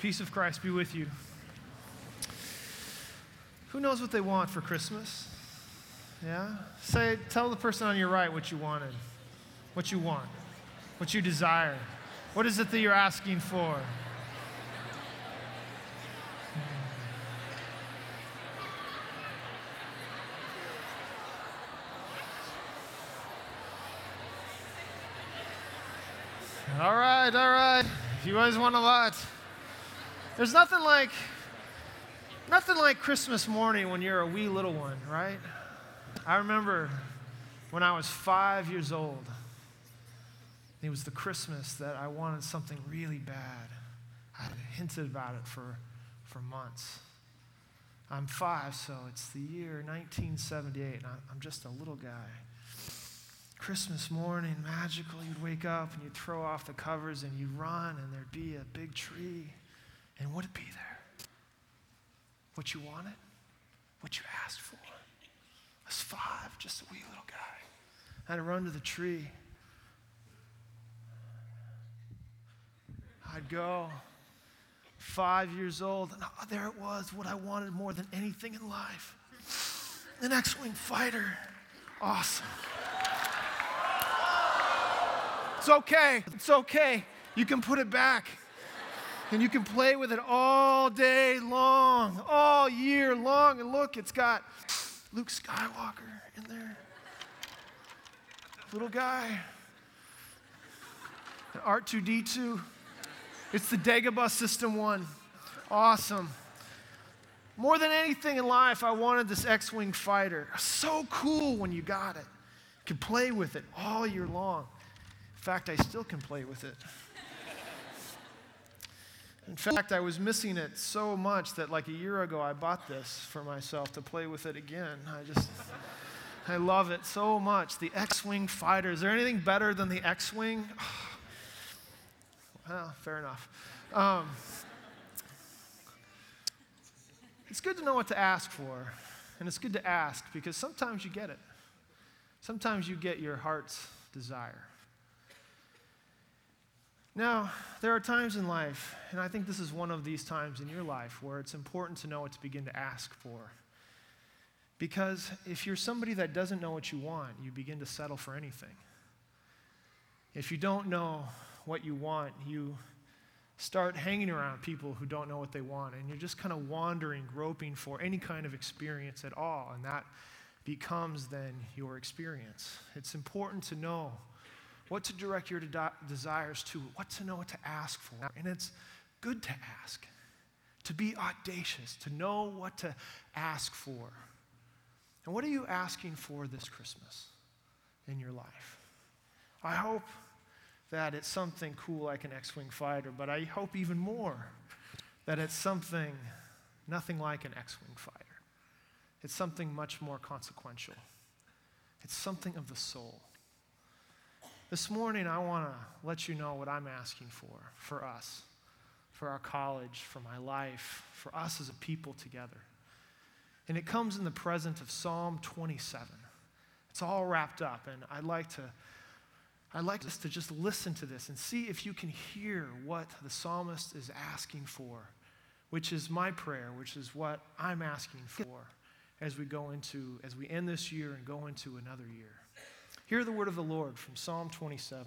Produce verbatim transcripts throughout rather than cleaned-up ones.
Peace of Christ be with you. Who knows what they want for Christmas? Yeah? Say, tell the person on your right what you wanted, what you want, what you desire. What is it that you're asking for? All right, all right. If you guys want a lot. There's nothing like, nothing like Christmas morning when you're a wee little one, right? I remember when I was five years old, it was the Christmas that I wanted something really bad. I had hinted about it for, for months. I'm five, so it's the year nineteen seventy-eight, and I'm just a little guy. Christmas morning, magically, you'd wake up and you'd throw off the covers and you'd run and there'd be a big tree. And would it be there? What you wanted? What you asked for? I was five, just a wee little guy. I had to run to the tree. I'd go, five years old, and there it was, what I wanted more than anything in life. An X-Wing fighter. Awesome. It's okay. It's okay. You can put it back. And you can play with it all day long, all year long. And look, it's got Luke Skywalker in there. Little guy. An R two D two. It's the Dagobah System one. Awesome. More than anything in life, I wanted this X-Wing fighter. So cool when you got it. You could play with it all year long. In fact, I still can play with it. In fact, I was missing it so much that like a year ago, I bought this for myself to play with it again. I just, I love it so much. The X-Wing fighter. Is there anything better than the X-Wing? Well, fair enough. Um, it's good to know what to ask for. And it's good to ask because sometimes you get it. Sometimes you get your heart's desire. Now, there are times in life, and I think this is one of these times in your life, where it's important to know what to begin to ask for. Because if you're somebody that doesn't know what you want, you begin to settle for anything. If you don't know what you want, you start hanging around people who don't know what they want, and you're just kind of wandering, groping for any kind of experience at all, and that becomes then your experience. It's important to know what to direct your de- desires to, what to know what to ask for. And it's good to ask, to be audacious, to know what to ask for. And what are you asking for this Christmas in your life? I hope that it's something cool like an X-Wing fighter, but I hope even more that it's something nothing like an X-Wing fighter. It's something much more consequential. It's something of the soul. This morning, I want to let you know what I'm asking for, for us, for our college, for my life, for us as a people together. And it comes in the present of Psalm twenty-seven. It's all wrapped up, and I'd like to, I'd like us to just listen to this and see if you can hear what the psalmist is asking for, which is my prayer, which is what I'm asking for as we go into, as we end this year and go into another year. Hear the word of the Lord from Psalm twenty-seven.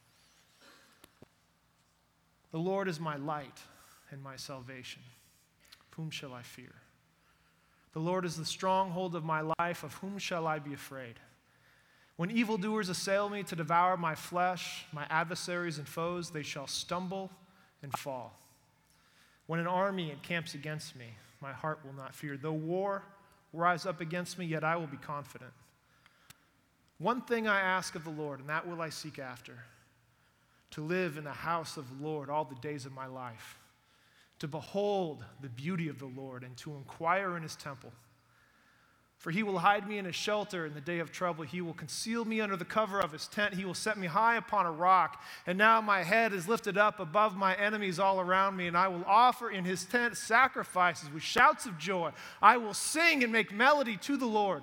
The Lord is my light and my salvation. Whom shall I fear? The Lord is the stronghold of my life. Of whom shall I be afraid? When evildoers assail me to devour my flesh, my adversaries and foes, they shall stumble and fall. When an army encamps against me, my heart will not fear. Though war rise up against me, yet I will be confident. One thing I ask of the Lord, and that will I seek after, to live in the house of the Lord all the days of my life, to behold the beauty of the Lord and to inquire in his temple. For he will hide me in a shelter in the day of trouble. He will conceal me under the cover of his tent. He will set me high upon a rock. And now my head is lifted up above my enemies all around me, and I will offer in his tent sacrifices with shouts of joy. I will sing and make melody to the Lord.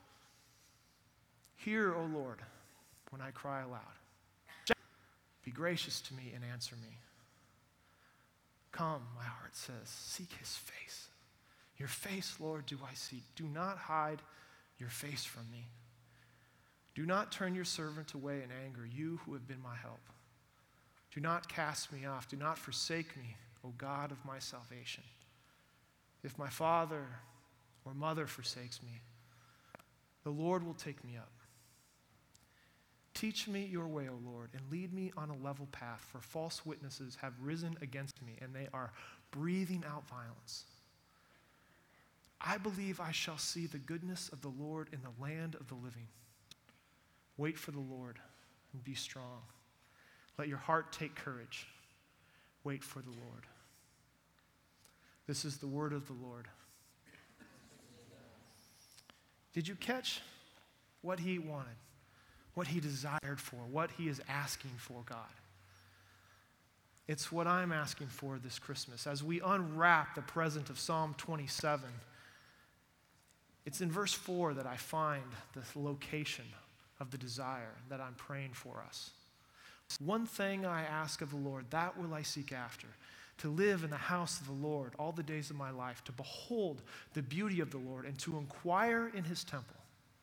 Hear, O Lord, when I cry aloud. Be gracious to me and answer me. Come, my heart says, seek his face. Your face, Lord, do I seek. Do not hide your face from me. Do not turn your servant away in anger, you who have been my help. Do not cast me off. Do not forsake me, O God of my salvation. If my father or mother forsakes me, the Lord will take me up. Teach me your way, O Lord, and lead me on a level path, for false witnesses have risen against me, and they are breathing out violence. I believe I shall see the goodness of the Lord in the land of the living. Wait for the Lord and be strong. Let your heart take courage. Wait for the Lord. This is the word of the Lord. Did you catch what he wanted, what he desired for, what he is asking for, God? It's what I'm asking for this Christmas. As we unwrap the present of Psalm twenty-seven, it's in verse four that I find the location of the desire that I'm praying for us. One thing I ask of the Lord, that will I seek after, to live in the house of the Lord all the days of my life, to behold the beauty of the Lord and to inquire in his temple.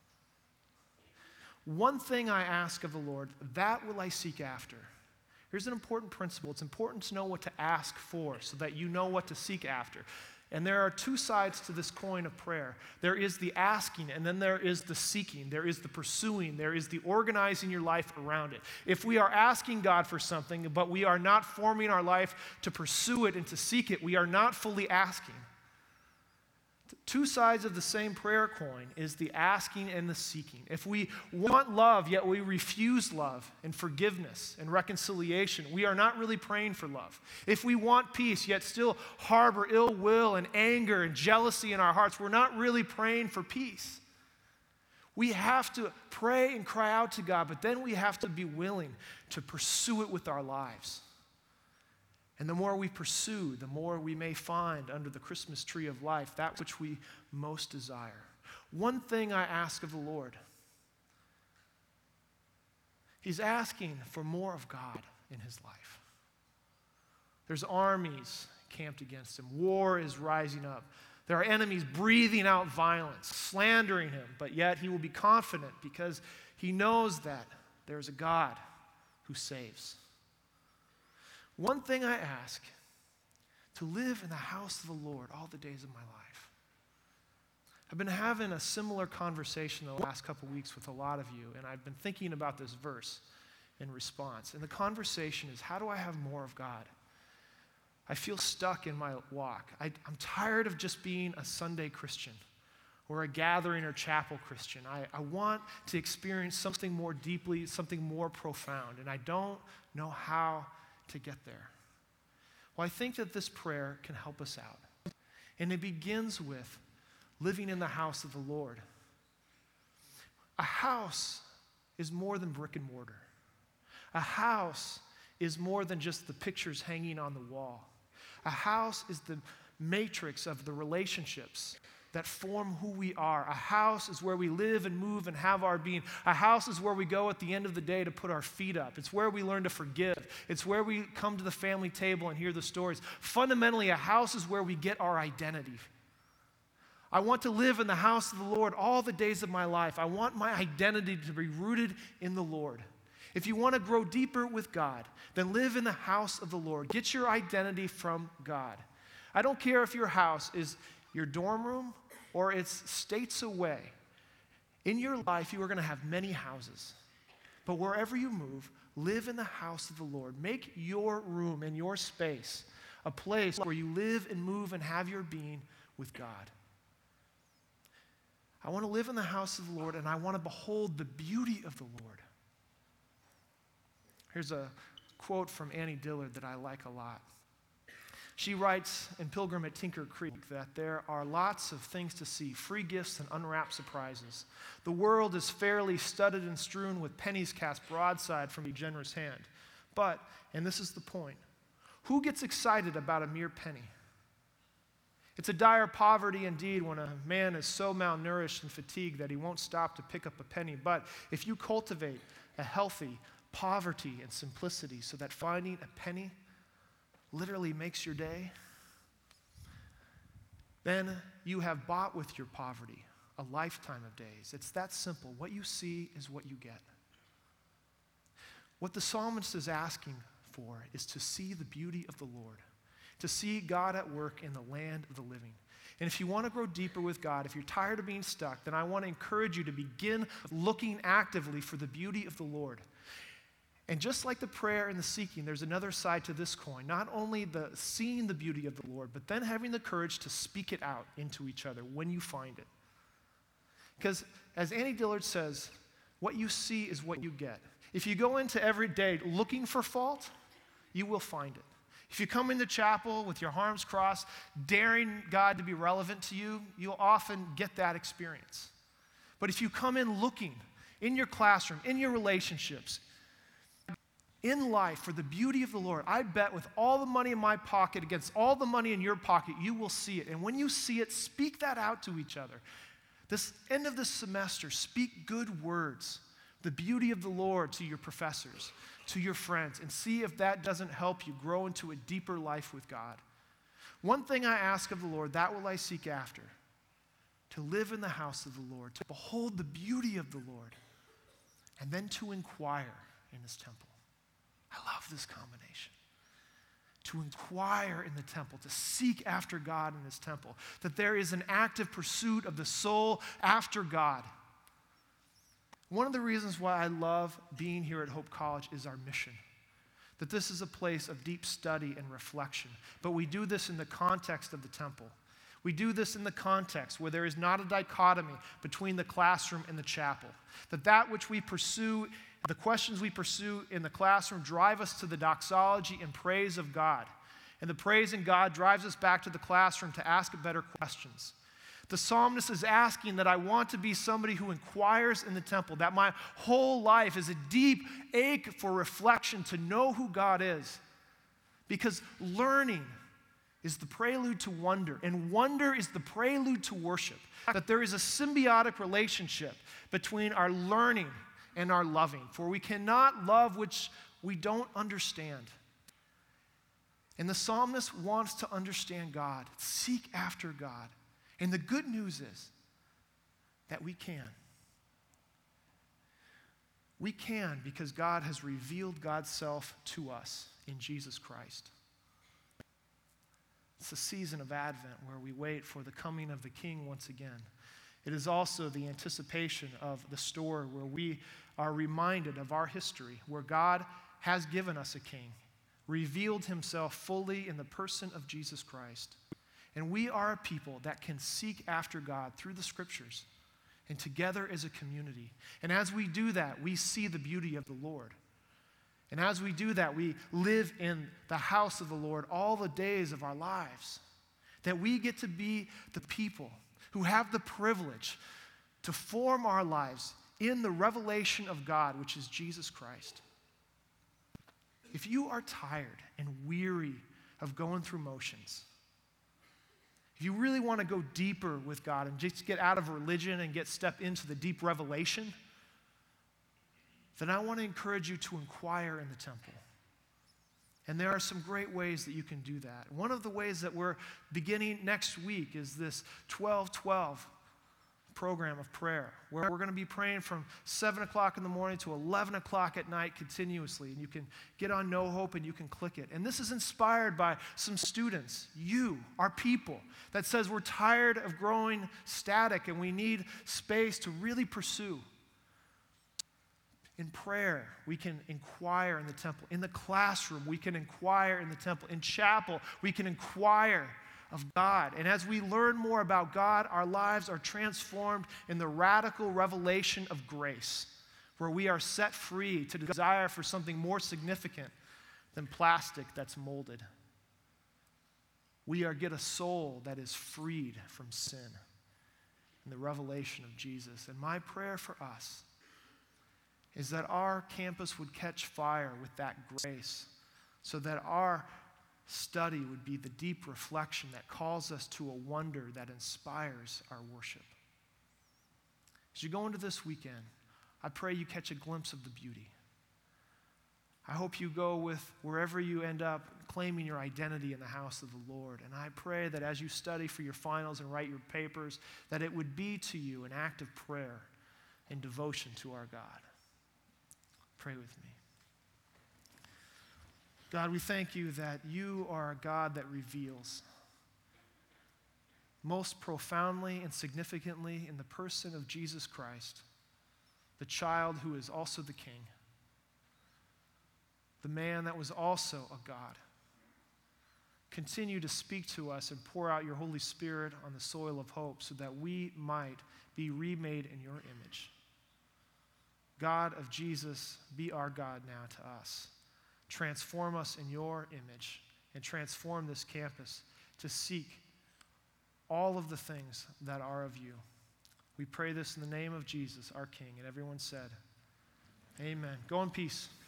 One thing I ask of the Lord, that will I seek after. Here's an important principle. It's important to know what to ask for so that you know what to seek after. And there are two sides to this coin of prayer. There is the asking, and then there is the seeking. There is the pursuing. There is the organizing your life around it. If we are asking God for something, but we are not forming our life to pursue it and to seek it, we are not fully asking. Two sides of the same prayer coin is the asking and the seeking. If we want love, yet we refuse love and forgiveness and reconciliation, we are not really praying for love. If we want peace, yet still harbor ill will and anger and jealousy in our hearts, we're not really praying for peace. We have to pray and cry out to God, but then we have to be willing to pursue it with our lives. And the more we pursue, the more we may find under the Christmas tree of life that which we most desire. One thing I ask of the Lord. He's asking for more of God in his life. There's armies camped against him. War is rising up. There are enemies breathing out violence, slandering him, but yet he will be confident because he knows that there's a God who saves. One thing I ask, to live in the house of the Lord all the days of my life. I've been having a similar conversation the last couple weeks with a lot of you, and I've been thinking about this verse in response. And the conversation is, how do I have more of God? I feel stuck in my walk. I, I'm tired of just being a Sunday Christian or a gathering or chapel Christian. I, I want to experience something more deeply, something more profound, and I don't know how to get there. Well, I think that this prayer can help us out. And it begins with living in the house of the Lord. A house is more than brick and mortar. A house is more than just the pictures hanging on the wall. A house is the matrix of the relationships that form who we are. A house is where we live and move and have our being. A house is where we go at the end of the day to put our feet up. It's where we learn to forgive. It's where we come to the family table and hear the stories. Fundamentally, a house is where we get our identity. I want to live in the house of the Lord all the days of my life. I want my identity to be rooted in the Lord. If you want to grow deeper with God, then live in the house of the Lord. Get your identity from God. I don't care if your house is your dorm room or it's states away. In your life, you are going to have many houses. But wherever you move, live in the house of the Lord. Make your room and your space a place where you live and move and have your being with God. I want to live in the house of the Lord, and I want to behold the beauty of the Lord. Here's a quote from Annie Dillard that I like a lot. She writes in Pilgrim at Tinker Creek that there are lots of things to see, free gifts and unwrapped surprises. The world is fairly studded and strewn with pennies cast broadside from a generous hand. But, and this is the point, who gets excited about a mere penny? It's a dire poverty indeed when a man is so malnourished and fatigued that he won't stop to pick up a penny. But if you cultivate a healthy poverty and simplicity so that finding a penny literally makes your day, then you have bought with your poverty a lifetime of days. It's that simple. What you see is what you get. What the psalmist is asking for is to see the beauty of the Lord, to see God at work in the land of the living. And if you want to grow deeper with God, if you're tired of being stuck, then I want to encourage you to begin looking actively for the beauty of the Lord. And just like the prayer and the seeking, there's another side to this coin. Not only the seeing the beauty of the Lord, but then having the courage to speak it out into each other when you find it. Because as Annie Dillard says, what you see is what you get. If you go into every day looking for fault, you will find it. If you come into chapel with your arms crossed, daring God to be relevant to you, you'll often get that experience. But if you come in looking in your classroom, in your relationships, in life for the beauty of the Lord, I bet with all the money in my pocket against all the money in your pocket, you will see it. And when you see it, speak that out to each other. This end of this semester, speak good words, the beauty of the Lord to your professors, to your friends, and see if that doesn't help you grow into a deeper life with God. One thing I ask of the Lord, that will I seek after, to live in the house of the Lord, to behold the beauty of the Lord, and then to inquire in his temple. I love this combination. To inquire in the temple, to seek after God in his temple, that there is an active pursuit of the soul after God. One of the reasons why I love being here at Hope College is our mission, that this is a place of deep study and reflection, but we do this in the context of the temple. We do this in the context where there is not a dichotomy between the classroom and the chapel, that that which we pursue, the questions we pursue in the classroom drive us to the doxology and praise of God, and the praise in God drives us back to the classroom to ask better questions. The psalmist is asking that I want to be somebody who inquires in the temple, that my whole life is a deep ache for reflection to know who God is. Because learning is the prelude to wonder, and wonder is the prelude to worship. That there is a symbiotic relationship between our learning and our loving, for we cannot love which we don't understand. And the psalmist wants to understand God, seek after God. And the good news is that we can. We can because God has revealed God's self to us in Jesus Christ. It's a season of Advent where we wait for the coming of the King once again. It is also the anticipation of the story where we are reminded of our history, where God has given us a King, revealed himself fully in the person of Jesus Christ. And we are a people that can seek after God through the Scriptures and together as a community. And as we do that, we see the beauty of the Lord. And as we do that, we live in the house of the Lord all the days of our lives. That we get to be the people who have the privilege to form our lives in the revelation of God, which is Jesus Christ. If you are tired and weary of going through motions, if you really want to go deeper with God and just get out of religion and get step into the deep revelation, then I want to encourage you to inquire in the temple. And there are some great ways that you can do that. One of the ways that we're beginning next week is this twelve twelve program of prayer, where we're going to be praying from seven o'clock in the morning to eleven o'clock at night continuously. And you can get on No Hope and you can click it. And this is inspired by some students, you, our people, that says we're tired of growing static and we need space to really pursue. In prayer, we can inquire in the temple. In the classroom, we can inquire in the temple. In chapel, we can inquire of God. And as we learn more about God, our lives are transformed in the radical revelation of grace, where we are set free to desire for something more significant than plastic that's molded. We are get a soul that is freed from sin in the revelation of Jesus. And my prayer for us is that our campus would catch fire with that grace, so that our study would be the deep reflection that calls us to a wonder that inspires our worship. As you go into this weekend, I pray you catch a glimpse of the beauty. I hope you go with wherever you end up claiming your identity in the house of the Lord. And I pray that as you study for your finals and write your papers, that it would be to you an act of prayer and devotion to our God. Pray with me. God, we thank you that you are a God that reveals most profoundly and significantly in the person of Jesus Christ, the child who is also the King, the man that was also a God. Continue to speak to us and pour out your Holy Spirit on the soil of hope so that we might be remade in your image. God of Jesus, be our God now to us. Transform us in your image and transform this campus to seek all of the things that are of you. We pray this in the name of Jesus, our King. And everyone said, amen. Go in peace.